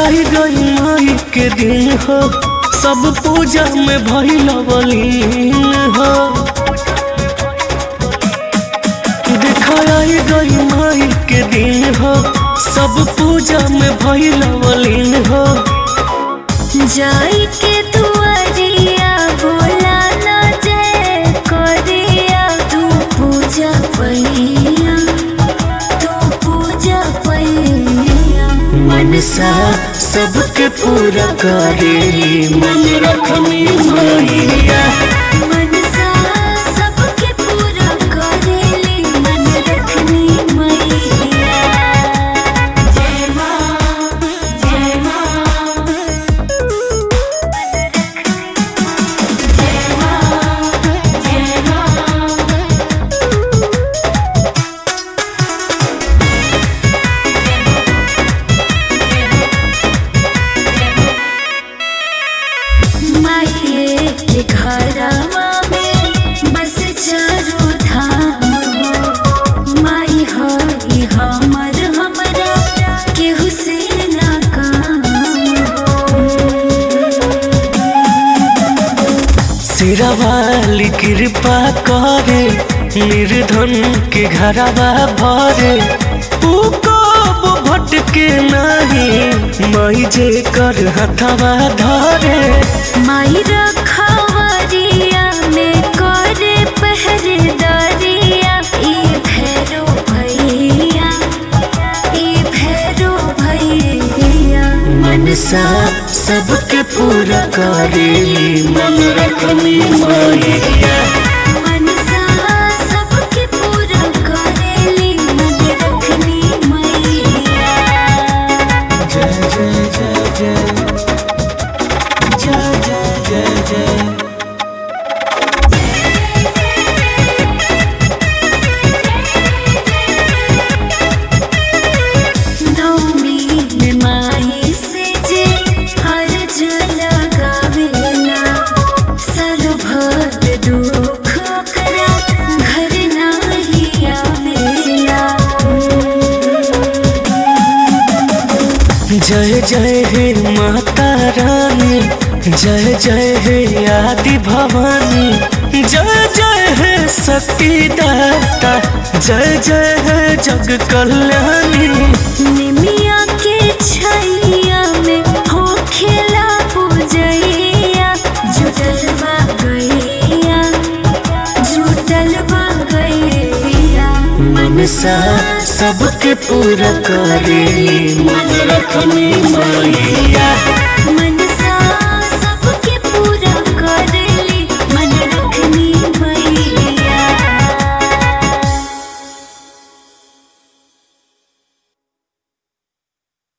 आई गई माई के दिन हो, सब पूजा में भइल लीन हो। देखा आई गई माई के दिन हो, सब पूजा में भइल लीन हो। जाई के दुआरिया बोला ना जय कोरिया, तू पूजा पैया, तू पूजा पैया। मनसा सबके पूरा करेली, मन रखनी मैया। मनसा सबके पूरा करेली, मन रखनी मैया। जय माँ, जय माँ, जय माँ, जय माँ। माये के घरवा में बस चारों धाम हो। माई हई हमर हमरा केहू से ना काम हो। सिरा वाली कृपा करे, निर्धन के घरवा भरे। ऊ कब भटके नहीं, माई जे कर हथवा धरे। माई रखवारिया में करे पहरेदारिया, ई भैरो भैया, ई भैरो भैया। मनसा सबके पूरा करेली, मन रखनी मैया। मनसा सबके पूरा करेली, मन रखनी मैया। जय जय जय जय जय जय जय जय। नौमी में माई से जे हरज लगावेला, साल भर दुख ओकरा घर नाही आवेला। जय जय हे माता रानी, जय जय हे आदि भवानी। जय जय हे शक्ति दाता, जय जय हे जग कल्याणी। निमिया के छैया में हो खेला पूजैया, जुटल बा गैया, जुटल बा गैया। मनसा सबके पूरा करेली, मन रखनी मैया।